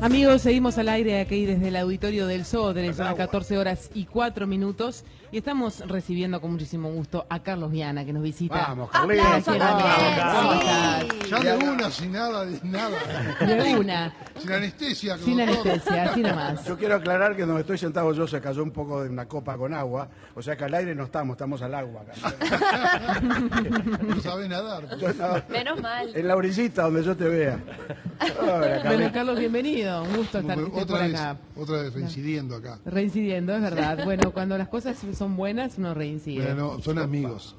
Amigos, seguimos al aire aquí desde el auditorio del Sodre, son las 14 horas y 4 minutos y estamos recibiendo con muchísimo gusto a Carlos Viana que nos visita. Vamos, Carlitos. ¿Cómo estás? Ya de una, sin nada, de nada. De una. Sin anestesia. Sin anestesia, así nomás. Yo quiero aclarar que donde estoy sentado yo se cayó un poco de una copa con agua, o sea que al aire no estamos al agua acá. No sabes nadar. Menos mal. En la orillita donde yo te vea. Hola, Bueno, Carlos, bienvenido. Un gusto estar por acá. Otra vez reincidiendo acá. Reincidiendo, es verdad. Bueno, cuando las cosas son buenas, uno reincide. Bueno, no, son amigos.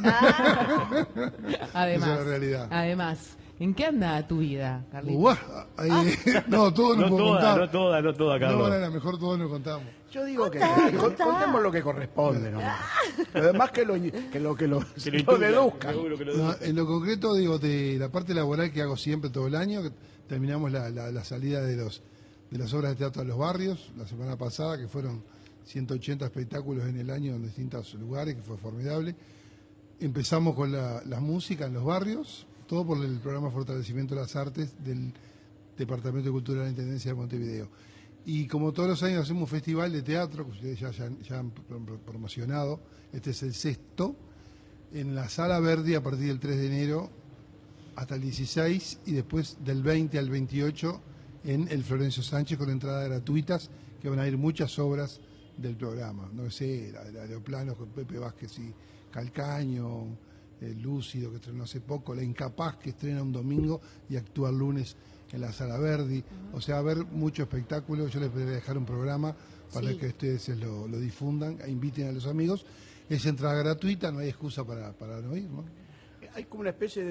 Además, esa es la realidad. Además, ¿en qué anda tu vida, Carlitos? No, todo no puedo contar. No toda, Carlos. No, mejor todos nos contamos. Yo digo que contemos lo que corresponde nomás. Lo demás que lo deduzcan. No, en lo concreto, digo, de la parte laboral que hago siempre todo el año, que terminamos la salida de las obras de teatro a los barrios, la semana pasada, que fueron 180 espectáculos en el año en distintos lugares, que fue formidable. Empezamos con la música en los barrios, todo por el programa Fortalecimiento de las Artes del Departamento de Cultura de la Intendencia de Montevideo. Y como todos los años hacemos un festival de teatro, que ustedes ya han promocionado, este es el 6º, en la Sala Verdi a partir del 3 de enero hasta el 16 y después del 20 al 28 en el Florencio Sánchez con entradas gratuitas, que van a ir muchas obras del programa. No sé, la de Aeroplanos con Pepe Vázquez y Calcaño, el Lúcido que estrenó hace poco, La Incapaz que estrena un domingo y actúa el lunes en la Sala Verdi. O sea, va a haber mucho espectáculo. Yo les voy a dejar un programa para que ustedes lo difundan, inviten a los amigos. Es entrada gratuita, no hay excusa para no ir, ¿no? Hay como una especie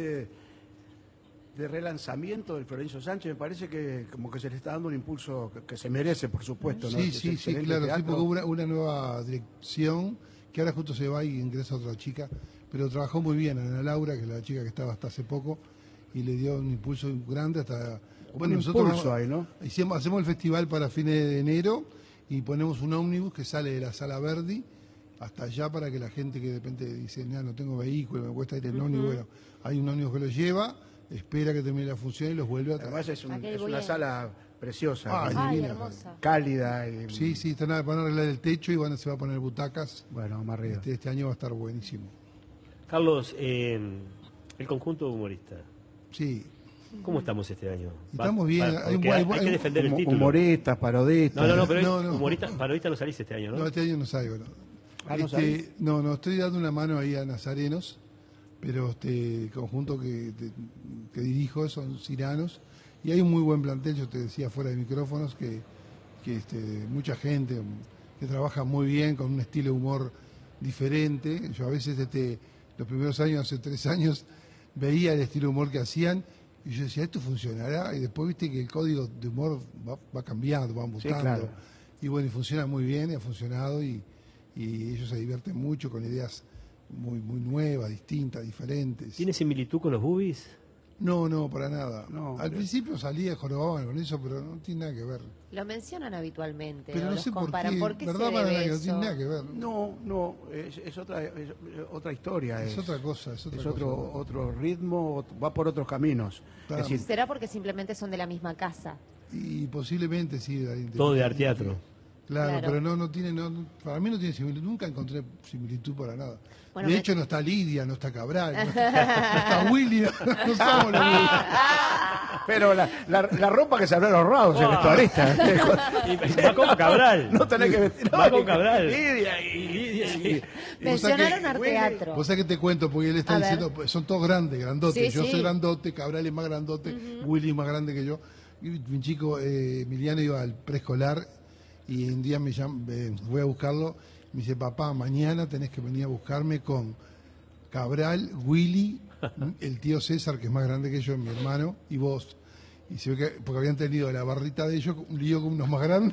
de relanzamiento del Florencio Sánchez, me parece que como que se le está dando un impulso que se merece, por supuesto, ¿no? Sí, claro, sí, porque hubo una nueva dirección, que ahora justo se va y ingresa otra chica, pero trabajó muy bien Ana Laura, que es la chica que estaba hasta hace poco, y le dio un impulso grande hasta... Bueno, nosotros ahí, ¿no? Hacemos el festival para fines de enero y ponemos un ómnibus que sale de la Sala Verdi hasta allá para que la gente que de repente dice, no tengo vehículo, me cuesta ir en ómnibus, bueno, hay un ómnibus que los lleva, espera que termine la función y los vuelve a traer. Además es una sala preciosa, divina, hermosa. Cálida. Sí, van a arreglar el techo y se va a poner butacas. Bueno, más arriba. Este año va a estar buenísimo. Carlos, el conjunto humorista. Sí. ¿Cómo estamos este año? Estamos bien. Hay que defender el título. Humoristas, parodistas. No, parodista no salís este año, ¿no? No, este año no salgo, ¿no? No, estoy dando una mano ahí a Nazarenos, pero conjunto que dirijo son Ciranos, y hay un muy buen plantel, yo te decía fuera de micrófonos, que mucha gente que trabaja muy bien, con un estilo de humor diferente. Yo a veces los primeros años, hace 3 años, veía el estilo de humor que hacían y yo decía, esto funcionará, y después viste que el código de humor va cambiando, va mutando, sí, claro. Y bueno, y funciona muy bien, y ha funcionado, y ellos se divierten mucho con ideas muy nuevas, distintas, diferentes. ¿Tiene similitud con los Bubis? No, para nada. No, al principio salía, jorobaban con eso, pero no tiene nada que ver. Lo mencionan habitualmente, pero no los sé comparan. por qué, ¿Por qué ¿verdad? se debe No eso? tiene nada que ver. No, es otra historia. Es otra cosa, es otro ritmo, va por otros caminos. Claro. Es decir, ¿Será porque simplemente son de la misma casa? Y posiblemente sí. Todo de arteatro. Claro, pero no tiene, para mí no tiene similitud, nunca encontré similitud para nada. Bueno, de hecho no está Lidia, no está Cabral, no está Willy, no somos los Willy. pero la ropa que se habrán ahorrado, el vestuarista. Va con Cabral. No tenés que vestir. Va con Cabral. Lidia. Mencionaron Arteatro. Vos sabés que te cuento, porque él está diciendo, pues, son todos grandes, grandotes. Sí, Yo sí. soy grandote, Cabral es más grandote, Willy es más grande que yo. Y mi chico Emiliano iba al preescolar y un día me voy a buscarlo, me dice, papá, mañana tenés que venir a buscarme con Cabral, Willy, el tío César, que es más grande que yo, mi hermano, y vos. Y se ve que, porque habían tenido la barrita de ellos, un lío con unos más grandes.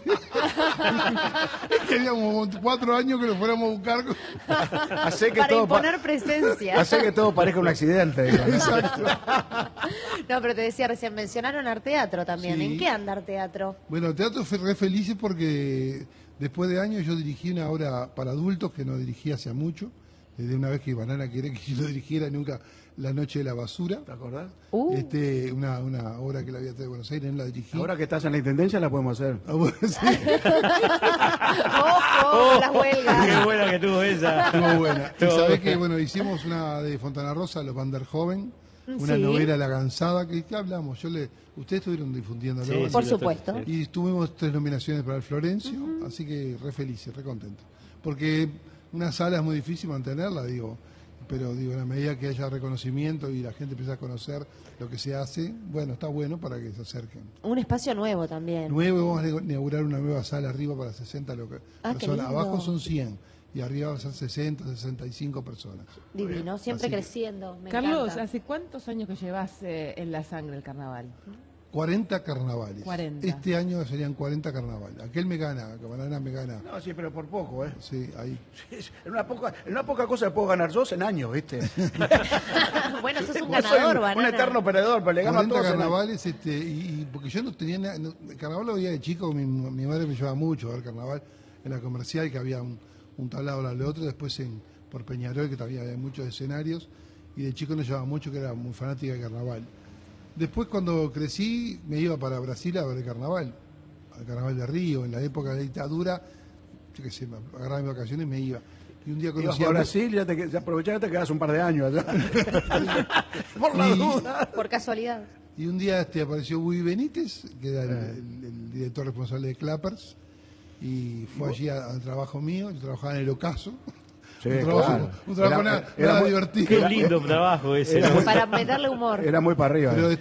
Queríamos 4 años que lo fuéramos a buscar. Para imponer presencia. Hace que todo parezca un accidente. Exacto. No, pero te decía recién, mencionaron Arteatro también. Sí. ¿En qué anda Arteatro? Bueno, teatro fue re felices porque después de años yo dirigí una obra para adultos que no dirigí hace mucho, de una vez que Banana quiere que yo lo dirigiera nunca La Noche de la Basura. ¿Te acordás? Una obra que la había traído de Buenos Aires, no la dirigí. Ahora que estás en la intendencia la podemos hacer. Ah, bueno, sí, ¡Ojo! Las huelgas. Qué buena que tuvo esa. estuvo buena. Y Estuvo sabés buena. que, bueno, hicimos una de Fontana Rosa, Los Van der Hoven, una Sí. novela La Gansada, que hablamos, ustedes estuvieron difundiéndolo. Sí, Por sí, supuesto. sí. Y tuvimos 3 nominaciones para el Florencio, así que re felices, re contentos. Porque una sala es muy difícil mantenerla, pero en la medida que haya reconocimiento y la gente empieza a conocer lo que se hace, bueno, está bueno para que se acerquen. Un espacio nuevo también. Nuevo, vamos a inaugurar una nueva sala arriba para 60 Ah, qué personas. lindo. Abajo son 100 y arriba van a ser 60, 65 personas. Divino, siempre Así que- creciendo. Me Carlos, encanta. ¿hace cuántos años que llevas en la sangre el carnaval? 40 carnavales. 40. Este año serían 40 carnavales. Aquel me gana, Banana me gana. No, sí, pero por poco, ¿eh? Sí, ahí. En una poca cosa puedo ganar yo en años, ¿viste? Bueno, sos un Yo soy ganador, un Banana. eterno perdedor, pero le gano a 40 todos en años. carnavales, porque yo no tenía nada, el carnaval lo veía de chico, mi madre me llevaba mucho a ver carnaval en la comercial, que había un tablado al otro, después por Peñarol, que también había muchos escenarios, y de chico nos llevaba mucho, que era muy fanática de carnaval. Después cuando crecí me iba para Brasil a ver el carnaval, al carnaval de Río, en la época de la dictadura, yo qué sé, me agarraba mis vacaciones y me iba. Y un día Ibas conocí a a Brasil, ya aprovechás que te quedas un par de años allá. Por la Y- duda. Por casualidad. Y un día apareció Bubi Benítez, que era el director responsable de Clappers, y fue allí al trabajo mío, yo trabajaba en el Ocaso. Sí, un trabajo, claro. un trabajo Era- nada, era nada muy- divertido. Qué lindo trabajo ese. ¿no? Para meterle humor. Era muy para arriba. Pero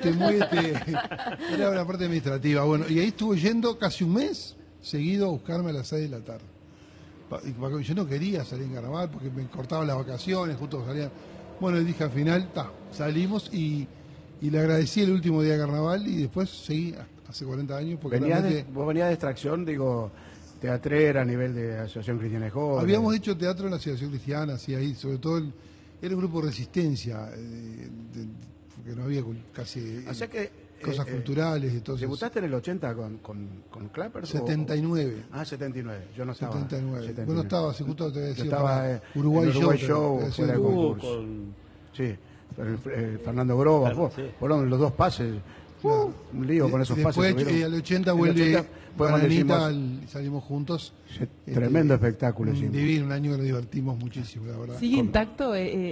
era una parte administrativa. Bueno, y ahí estuve yendo casi un mes seguido a buscarme a las 6 de la tarde. Yo no quería salir en carnaval porque me cortaban las vacaciones, justo salían. Bueno, y dije al final, salimos y le agradecí el último día de carnaval y después seguí hace 40 años porque realmente Vos venías de extracción, digo, teatrera a nivel de Asociación Cristiana de Jóvenes. habíamos hecho teatro en la Asociación Cristiana, así ahí, sobre todo era un grupo de resistencia, porque no había casi O sea que, cosas culturales, entonces. ¿Debutaste en el 80 con Clappers? 79. Ah, 79. Yo no estaba. 79. Bueno, estaba, si justo te Yo decía, estaba para Uruguay en Uruguay Show, Show, te decía fuera de Uruguay. concurso. Con... Sí, Fernando Groba, Claro, sí. fueron los dos pases. Un lío con esos Después, pases. tuvieron. al 80 En el vuelve 80 fue cuando Bananita hicimos- y salimos juntos. Tremendo espectáculo hicimos. Divino, un año que nos divertimos muchísimo, la verdad. ¿Sigue intacto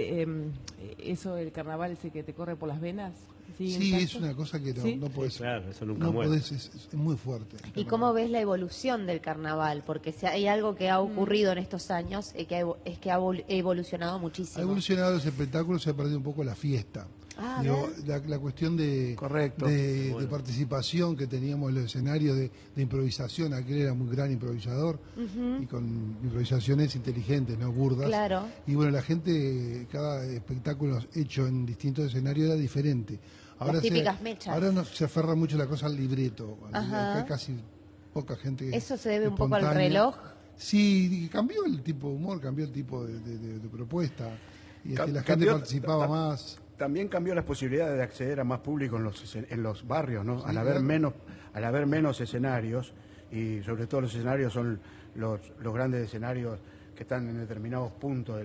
eso del carnaval ese que te corre por las venas? ¿Sigue Sí, intacto? es una cosa que ¿Sí? no podés. Claro, eso nunca No muere. podés, es muy fuerte. ¿Y cómo ves la evolución del carnaval? Porque si hay algo que ha ocurrido en estos años es que ha evolucionado Ha muchísimo. evolucionado los espectáculos, se ha perdido un poco la fiesta. Ah, Digo, la cuestión Correcto. de participación que teníamos en los escenarios de improvisación, aquel era muy gran improvisador y con improvisaciones inteligentes, no burdas. Claro. Y bueno, la gente, cada espectáculo hecho en distintos escenarios era diferente. Las típicas mechas. Ahora se aferra mucho la cosa al libreto. Ajá. Hay casi poca gente. ¿Eso se debe un poco al espontánea. reloj? Sí, cambió el tipo de humor, cambió el tipo de propuesta. Y la gente Cambió- participaba más. También cambió las posibilidades de acceder a más público en los barrios, ¿no? Sí, al haber claro. menos escenarios, y sobre todo los escenarios son los grandes escenarios que están en determinados puntos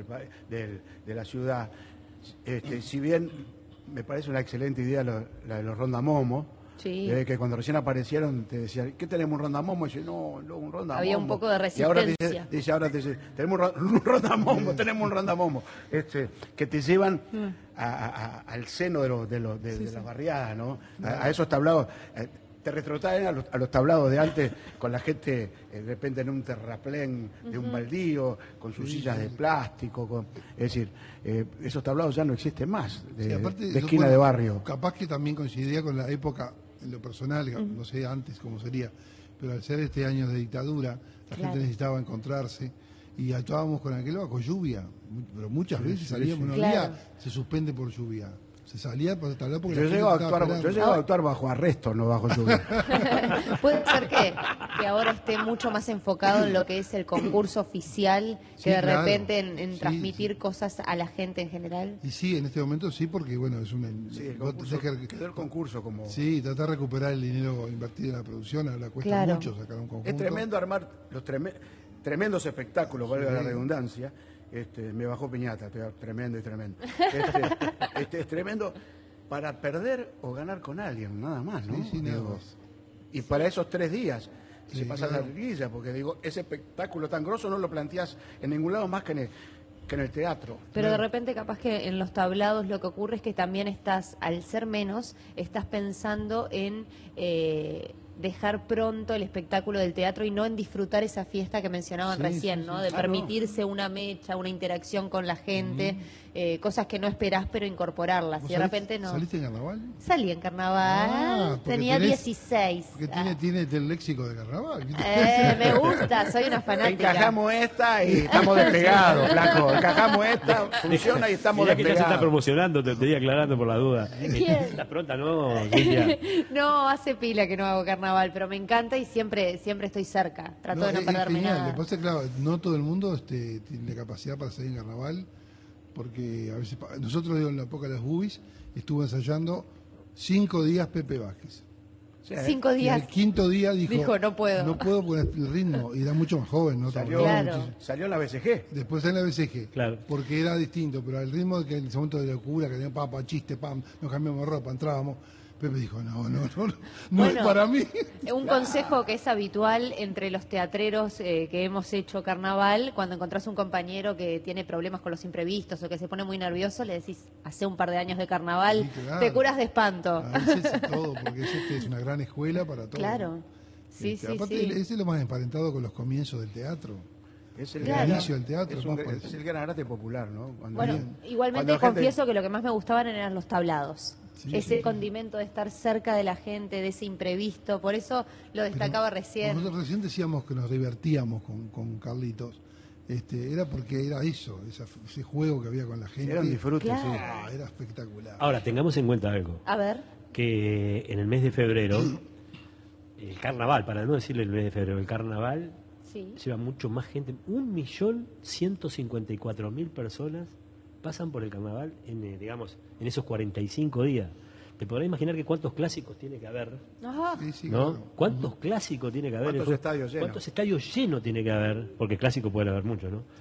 de la ciudad. Si bien me parece una excelente idea la de los rondamomos, Sí. que cuando recién aparecieron te decían, ¿qué tenemos, un rondamomo? Y dice, no, un rondamomo. Había un poco de Y ahora resistencia. ahora te dice, tenemos un rondamomo, tenemos un rondamomo. Que te llevan al seno de las barriadas, ¿no? A esos tablados. Te retrotraen a los tablados de antes con la gente de repente en un terraplén de un baldío, con sus sillas de plástico. Es decir, esos tablados ya no existen más, Sí, aparte, de yo, esquina bueno, de barrio. Capaz que también coincidía con la época, en lo personal, no sé antes cómo sería, pero al ser este año de dictadura, la Claro. gente necesitaba encontrarse y actuábamos con aquel con lluvia, pero muchas veces salíamos, un Claro. día se suspende por lluvia. Se salía por tablar porque Yo la gente llego, a estaba actuar, esperando. yo llego a actuar bajo arresto, no bajo lluvia. Puede ser que ahora esté mucho más enfocado en lo que es el concurso oficial, que Sí, de claro. repente en Sí, transmitir cosas a la gente en general. Y sí, en este momento sí, porque bueno, es un... Sí, el vos concurso, tenés que- quedó el concurso como... sí, tratar de recuperar el dinero invertido en la producción, ahora cuesta Claro. mucho sacar un conjunto. Es tremendo armar tremendos espectáculos, valga la Sí. redundancia, me bajó piñata, tremendo y tremendo. Es tremendo para perder o ganar con alguien, nada más, ¿no? Sí, nada más. Y para esos 3 días se pasa claro. la riguilla, porque digo, ese espectáculo tan grosso no lo planteas en ningún lado más que en el teatro. Pero de repente capaz que en los tablados lo que ocurre es que también estás, al ser menos, estás pensando en dejar pronto el espectáculo del teatro y no en disfrutar esa fiesta que mencionaban Sí, recién, sí, ¿no? sí. De Claro. permitirse una mecha, una interacción con la gente, cosas que no esperás pero incorporarlas. ¿Vos Y de repente no. ¿Saliste en carnaval? Salí en carnaval, porque tenía tenés- 16. Porque tiene el léxico de carnaval. Me gusta, soy una fanática. Encajamos esta y estamos despegados, flaco. Encajamos esta, funciona y estamos Mirá que ya se está despegados. promocionando, te estoy aclarando por la duda. ¿Quién? Estás pronta, ¿no, Cintia? No, hace pila que no hago carnaval, pero me encanta y siempre estoy cerca. Trato de no es perderme genial. nada. Lo que pasa es que, claro, no todo el mundo tiene capacidad para salir en carnaval, porque a veces nosotros, digo, en la época de las bubis, estuvo ensayando 5 días Pepe Vázquez. Sí, 5 Y días. el quinto día dijo, No puedo. No puedo por el ritmo, y era mucho más joven, ¿no? Salió, Claro. salió en la BCG. Después en la BCG, Claro. porque era distinto, pero al ritmo que en ese momento de locura, que tenía papa, chiste, pam, nos cambiamos de ropa, entrábamos, Pepe dijo, no es Bueno, para mí. Un consejo que es habitual entre los teatreros que hemos hecho carnaval, cuando encontrás un compañero que tiene problemas con los imprevistos o que se pone muy nervioso, le decís, hace un par de años de carnaval, Sí, claro. te curas de espanto. A veces es todo, porque es una gran escuela para todo. Claro, sí, sí, Aparte, sí. ese es lo más emparentado con los comienzos del teatro. Es el, Claro. inicio del teatro, es, más un, por- es el gran arte popular, ¿no? Cuando Bueno, alguien- igualmente cuando la gente- confieso que lo que más me gustaban eran los tablados. Sí, Ese sí. condimento de estar cerca de la gente, de ese imprevisto, por eso lo destacaba recién. Nosotros recién decíamos que nos divertíamos con Carlitos. Era porque era eso, ese juego que había con la gente. Era un disfrute, Claro. sí. Era espectacular. Ahora, tengamos en cuenta algo, A ver, que en el mes de febrero, el carnaval, para no decirle el mes de febrero, el carnaval sí. lleva mucho más gente, 1.154.000 personas pasan por el carnaval digamos, en esos 45 días. Te podrás imaginar que cuántos clásicos tiene que haber, Ajá. Sí, sí, ¿no? claro. ¿Cuántos clásicos tiene que haber? ¿Cuántos estadios llenos? ¿Cuántos estadios llenos tiene que haber? Porque clásicos pueden haber muchos, ¿no?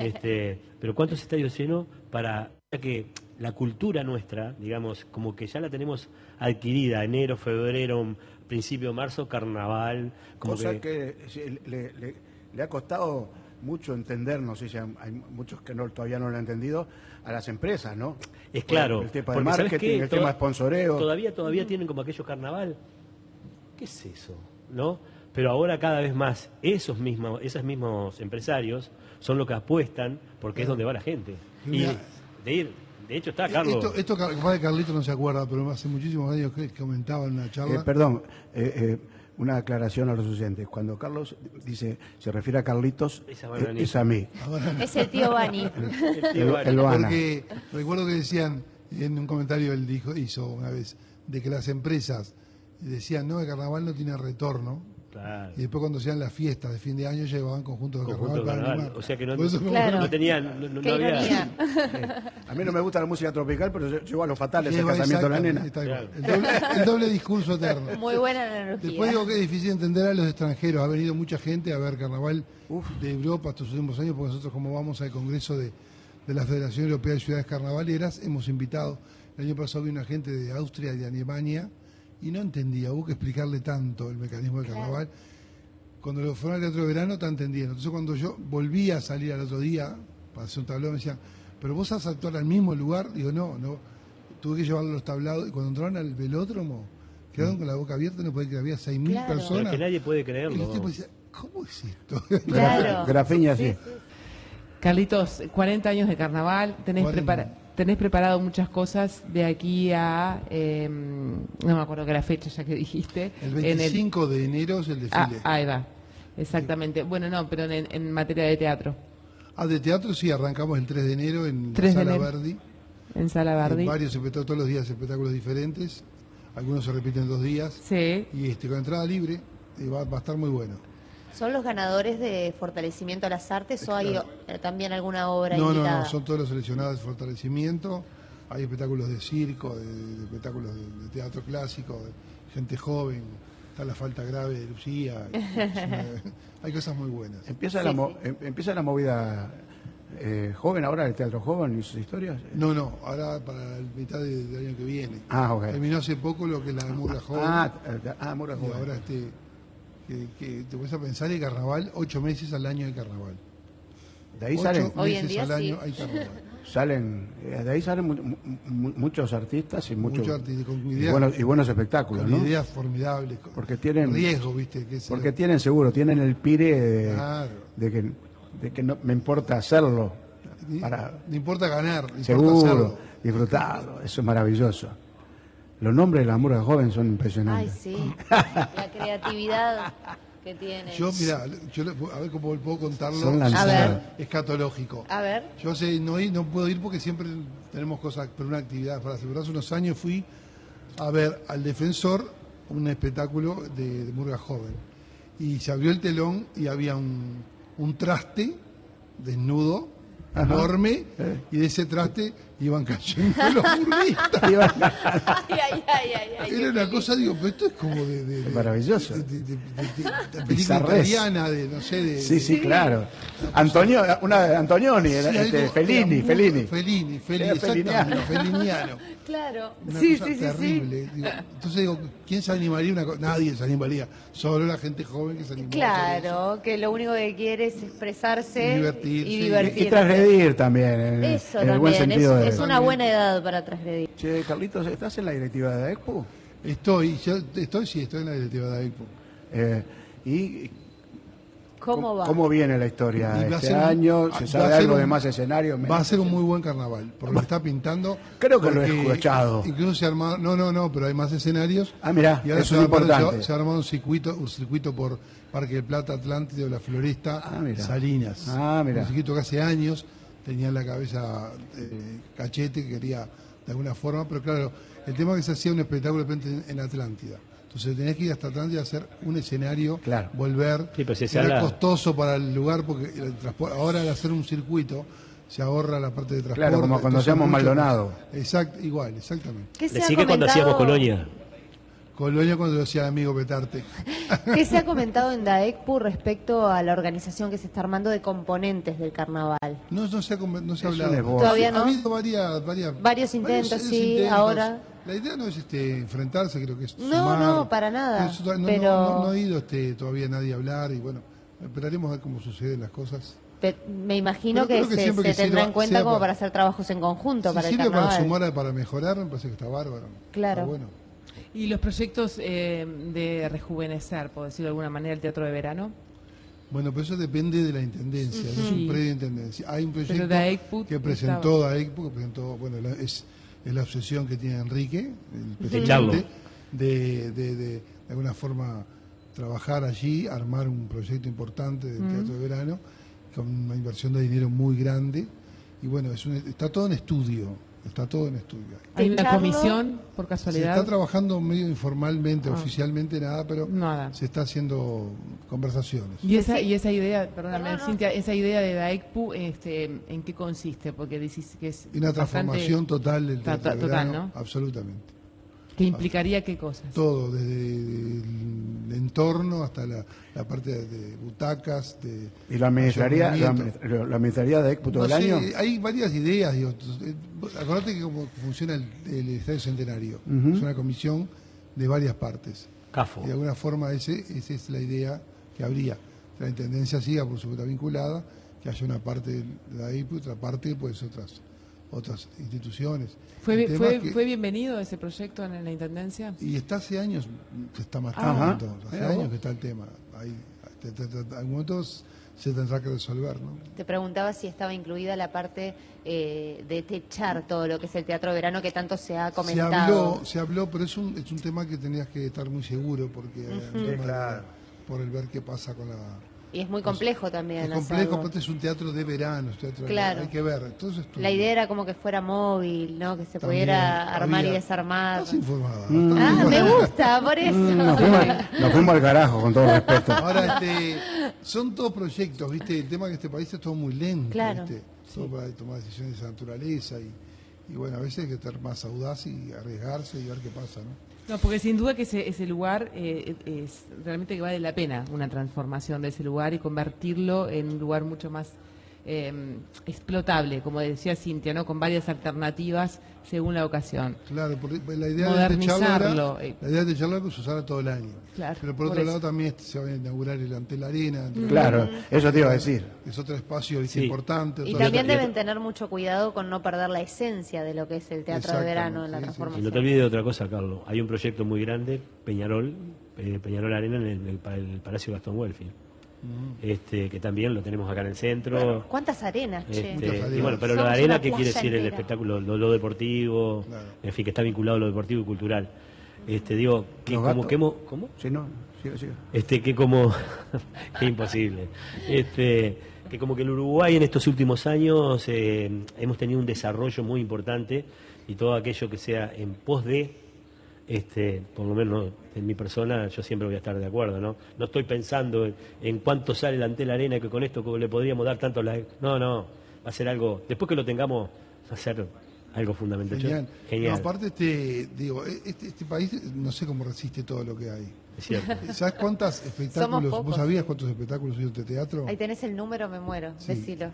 Pero ¿cuántos estadios llenos para que la cultura nuestra, digamos, como que ya la tenemos adquirida, enero, febrero, principio de marzo, carnaval, como Cosa que sí, le ha costado mucho entender, no sé si hay muchos que todavía no lo han entendido, a las empresas, ¿no? es claro. El tema de porque, ¿sabes marketing, qué? el tema de sponsoreo. Todavía tienen como aquellos carnaval. ¿Qué es eso? ¿No? Pero ahora cada vez más esos mismos empresarios son los que apuestan porque es donde va la gente. Y Mira. de hecho está Carlos. Esto capaz que Carlitos no se acuerda, pero hace muchísimos años que comentaba en una charla. Perdón, una aclaración a los oyentes. Cuando Carlos se refiere a Carlitos, Es a Bananito. es a mí. Es el tío Bani. El tío Bani. El Loana. Porque recuerdo que decían, en un comentario él hizo una vez, de que las empresas decían, no, el carnaval no tiene retorno. Claro. Y después cuando hacían las fiestas de fin de año llevaban conjuntos de Conjunto carnaval para carnaval. animar. O sea que no, Por eso me Claro. no tenían, no Qué había. ironía. A mí no me gusta la música tropical, pero llevo a los fatales el lleva casamiento de la nena. exactamente, tal cual. El doble discurso eterno. Muy buena analogía. Después digo que es difícil entender a los extranjeros. Ha venido mucha gente a ver carnaval de Europa estos últimos años, porque nosotros como vamos al Congreso de la Federación Europea de Ciudades Carnavaleras, hemos invitado, el año pasado vino gente de Austria y de Alemania, y no entendía, hubo que explicarle tanto el mecanismo del carnaval. Cuando lo fueron al teatro de verano, está entendiendo. Entonces cuando yo volví a salir al otro día, para hacer un tablado, me decían, ¿pero vos vas a actuar al mismo lugar? Digo, no, tuve que llevarlo a los tablados, y cuando entraron al velódromo, quedaron con la boca abierta, no podían creer, había 6.000 Claro. Pero personas. que nadie puede Y creerlo. los tipos decían, ¿cómo es esto? Claro. Grafiña, sí. Carlitos, 40 años de carnaval, tenés, 40. tenés preparado muchas cosas de aquí a, no me acuerdo que la fecha ya que dijiste. El En 25 de enero es el desfile. ahí va, exactamente. Bueno, no, pero en materia de teatro, De teatro sí, arrancamos el 3 de enero en 3 de Sala enero. Verdi. en Sala Bardi. Varios espectáculos, todos los días espectáculos diferentes. Algunos se repiten 2 días. Sí, Y con entrada libre va a estar muy bueno. ¿Son los ganadores de fortalecimiento a las artes o hay también alguna obra No, invitada? son todos los seleccionados de fortalecimiento. Hay espectáculos de circo, de espectáculos de teatro clásico, de gente joven. Está La Falta Grave de Lucía. Hay cosas muy buenas. Empieza, Sí, empieza la movida joven ahora, el Teatro Joven y sus historias. No, ahora para la mitad del año que viene. Ah, ok. Terminó hace poco lo que es la Murga Joven. Murga Y Joven. ahora que te vas a pensar el carnaval, 8 meses al año de carnaval. De ahí 8 salen, Hoy en meses día al año sí. hay carnaval. de ahí salen muchos artistas y muchos Mucho arte, con y ideas, buenos espectáculos, con ¿no? ideas formidables, con Porque tienen riesgo, ¿viste? porque tienen seguro, tienen el pire Claro. de que no me importa hacerlo para No importa ganar, no importa seguro hacerlo. disfrutarlo, eso es maravilloso. Los nombres de la Murga Joven son Ay, impresionantes. sí. La creatividad que tiene. Yo, mira, a ver cómo puedo contarlo. Son A ver. Escatológico. A ver. Yo no puedo ir porque siempre tenemos cosas, pero una actividad para celebrar. Hace unos años fui a ver al Defensor un espectáculo de Murga Joven. Y se abrió el telón y había un traste desnudo, Ajá. enorme, y de ese traste iban cayendo los murguistas. Ay, Era una cosa, digo, pero esto es como Es maravilloso. de película Bizarrés. italiana, de no sé, de... Sí, claro. Una de Antonioni, era, Sí, algo- Fellini. Era exactamente, feliniano. Claro. Una Sí, cosa sí, sí, terrible. Digo, entonces digo, ¿quién se animaría a una cosa? Nadie se animaría, solo la gente joven que se animó. a hacer Claro, que lo único que quiere es expresarse Divertirse. y Y divertirse. Y transgredir también, Eso en el buen también, sentido es de... una buena edad para transgredir. Che, Carlitos, ¿estás en la directiva de AECPU? Estoy en la directiva de AECPO. ¿Y ¿Cómo va? cómo viene la historia Y va a este ser año? ¿Se va sabe a ser algo un- de más escenarios? Va a ser un muy buen carnaval, por lo que está pintando. Creo que lo he porque escuchado. Incluso se armaron, no, pero hay más escenarios. Ah, mirá, y ahora eso es importante. se ha armado un circuito por Parque del Plata, Atlántico, La Floresta, Ah, mirá. Salinas. Ah, mirá. Un circuito que hace años tenía en la cabeza Cachete, que quería de alguna forma, pero claro, el tema es que se hacía un espectáculo de repente en Atlántida. Entonces tenías que ir hasta Atlántida a hacer un escenario, Claro. volver. Sí, pero si se era habla- costoso para el lugar porque ahora al hacer un circuito se ahorra la parte de transporte. Claro, como cuando entonces hacíamos mucho- Maldonado. Exactamente. ¿Qué se Le ha sigue cuando hacíamos comentado- Colonia. Colonia cuando lo decía el amigo Petarte. ¿Qué se ha comentado en DAECPU respecto a la organización que se está armando de componentes del carnaval? No se ha un hablado. esbozo. Todavía no. Ha habido varios Intentos, sí, ahora. La idea no es enfrentarse, creo que es No, sumar. no, para nada, No ha ido todavía nadie a hablar y bueno, esperaremos a ver cómo suceden las cosas. Me imagino Pero que creo que siempre se que tendrá sirva- en cuenta sea como para- para hacer trabajos en conjunto Si para el sirve carnaval. para sumar, para mejorar, me parece que está bárbaro. Claro. Está bueno. ¿Y los proyectos de rejuvenecer, por decirlo de alguna manera, el teatro de verano? Bueno, pero eso depende de la intendencia, no es Sí. un predio de intendencia. Hay un Pero proyecto DAECPU que presentó DAECPU, que presentó, bueno, es la obsesión que tiene Enrique, el Echarlo. presidente, de alguna forma trabajar allí, armar un proyecto importante del teatro de verano, con una inversión de dinero muy grande. Y bueno, está todo en estudio. ¿Hay una Echarlo. comisión, por Se casualidad? está trabajando medio informalmente, oficialmente nada, pero Nada. se está haciendo conversaciones. Y esa idea, perdóname, No. Cintia, esa idea de DAECPU, ¿en qué consiste? Porque decís que es Y una transformación bastante- total del teatro de total, verano, ¿no? absolutamente. ¿Que implicaría qué cosas? Todo, desde el entorno hasta la parte de butacas, de ¿Y lo administraría, ayornamiento. lo administraría de AECPU todo el No sé, año? hay varias ideas. Digo, acordate que cómo funciona el Estadio Centenario. Ujú. Es una comisión de varias partes. Cafo. Y de alguna forma esa es la idea que habría. La Intendencia siga, por supuesto, vinculada, que haya una parte de la IPU, otra parte, pues otras instituciones. El tema es que- ¿Fue bienvenido ese proyecto en la Intendencia? Y está hace años, se está Ajá. marcando, hace Mira años vos. que está el tema. Algún momento se tendrá que resolver, ¿no? Te preguntaba si estaba incluida la parte de techar todo lo que es el teatro de verano que tanto se ha comentado. Se habló, pero es un tema que tenías que estar muy seguro, porque un tema claro. por el ver qué pasa con la... Y es muy complejo también. Es complejo, hacerlo. aparte es un teatro de verano, Claro. hay que ver. Entonces, La idea era como que fuera móvil, ¿no? Que se También pudiera armar y había- desarmar. Estás informada. Ah, me gusta, por eso. Nos fuimos al carajo, con todo respeto. Ahora, son todos proyectos, ¿viste? El tema es que este país es todo muy lento, Claro. ¿viste? Todo para tomar decisiones de esa naturaleza y bueno, a veces hay que ser más audaz y arriesgarse y ver qué pasa, ¿no? No, porque sin duda que ese lugar es realmente que vale la pena una transformación de ese lugar y convertirlo en un lugar mucho más explotable, como decía Cintia, ¿no? Con varias alternativas según la ocasión. Claro, porque la idea Modernizarlo. de techarlo era que se usara todo el año. Claro, Pero por otro lado también se va a inaugurar el Antel Arena. Claro, eso te iba a decir. Es otro espacio Sí. importante. Y otro- también deben tener mucho cuidado con no perder la esencia de lo que es el teatro de verano en la Exactamente, sí, sí. Y transformación. no te olvides de otra cosa, Carlos. Hay un proyecto muy grande, Peñarol Arena, en el Palacio Gastón Welfi. Que también lo tenemos acá en el centro. ¿Cuántas arenas, che? Muchas arenas. Y bueno, pero la Somos arena, una ¿qué quiere playa decir? El entera. espectáculo, lo deportivo, Claro. en fin, que está vinculado a lo deportivo y cultural. Digo, que Los como gatos. que ¿cómo? Si no, sigue. Que como que imposible. Que como que el Uruguay en estos últimos años hemos tenido un desarrollo muy importante y todo aquello que sea en pos de por lo menos en mi persona yo siempre voy a estar de acuerdo, ¿no? No estoy pensando en cuánto sale el Antel Arena, que con esto le podríamos dar tanto no, va a ser algo, después que lo tengamos, va a ser algo fundamental. Genial. Genial. No, aparte, este país no sé cómo resiste todo lo que hay. Es cierto. ¿Sabes cuántos espectáculos? pocos. ¿Vos sabías cuántos espectáculos hubo de teatro? Ahí tenés el número, me muero. Sí, Decilo.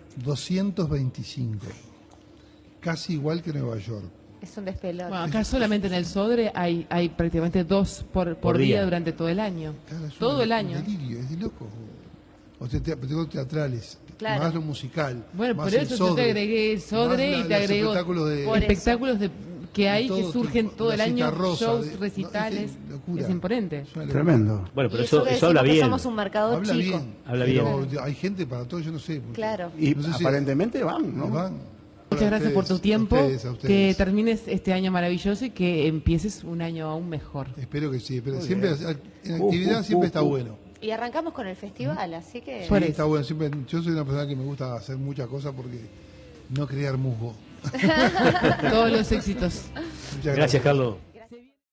225. Casi igual que Nueva York. Es un despelote. Bueno, acá solamente en el Sodre hay prácticamente 2 por día día. durante todo el año. Claro, es Todo un el año. delirio, es de loco. O sea, tengo teatrales, Claro. más lo musical. Bueno, más por el eso yo Sodre, te agregué el Sodre más y te agrego espectáculos de, Por eso. espectáculos que hay de que todo surgen tipo. todo el La año, Cita Rosa, shows, no, recitales. locura. Es imponente. Es una locura. Tremendo. Bueno, Y pero eso eso, que eso habla decimos que bien. somos un mercado Habla chico. bien. Habla pero hay gente para todo, yo no sé. Claro. Y No sé si- aparentemente van, ¿no? Van. Muchas gracias por tu tiempo, A que ustedes. termines este año maravilloso y que empieces un año aún mejor. Espero que sí, pero Muy siempre bien. en actividad siempre está bueno. Y arrancamos con el festival, así que... Sí, Por eso. está bueno. Siempre, yo soy una persona que me gusta hacer muchas cosas porque no crear musgo. Todos los éxitos. Muchas Gracias, Carlos.